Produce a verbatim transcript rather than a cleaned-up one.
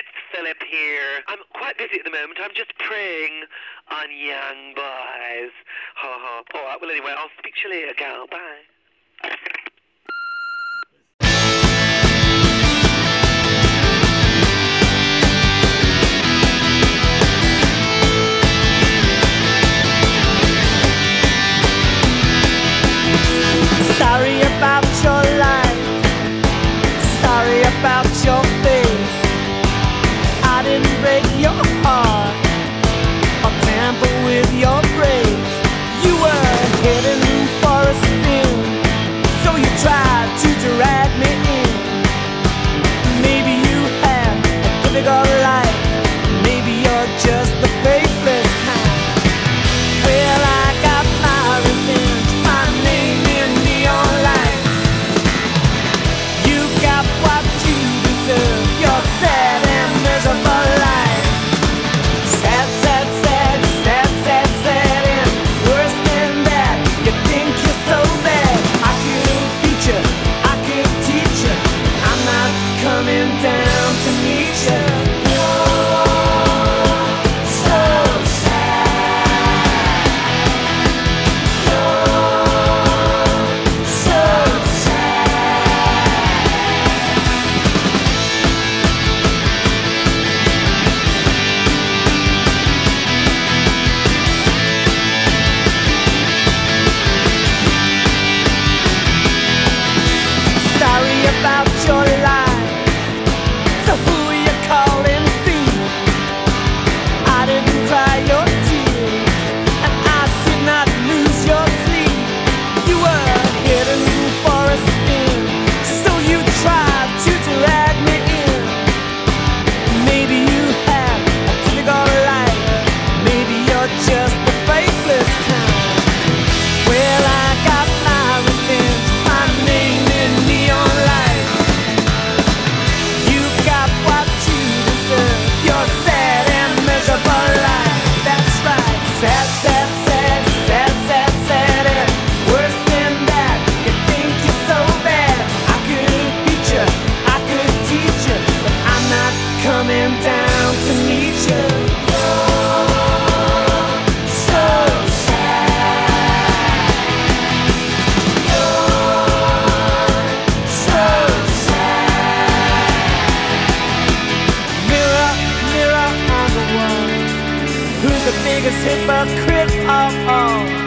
it's Philip here. I'm quite busy at the moment. I'm just preying on young boys. Ha ha. All right, well, anyway, I'll speak to you later, gal. Bye. Sorry about your life, sorry about your face. I didn't break your heart or tamper with your brains. You were heading for a spin, so you tried to drag me in. Maybe you had a difficult life, maybe you're just the faithless kind. Well, I got my revenge, my name in neon lights. You got what you deserve, your sad and miserable life. Sad, sad, sad, sad, sad, sad, and worse than that, you think you're so bad. I could beat you, I could teach you, I'm not coming down to meet you. About your life, so who are you calling thief? I didn't cry your tears, and I did not lose your sleep. You were heading for a spin, so you tried to drag me in. Maybe you had a difficult life, maybe you're just the faithless kind. Well, I got my revenge, my name in neon lights. Your sad and miserable life, that's right. Sad, sad, sad, sad, sad, sad, and worse than that, you think you're so bad. I could beat you, I could teach you, but I'm not coming down to meet you. You're so sad. You're so sad. Mirror, mirror on the wall, who's the biggest hypocrite of all?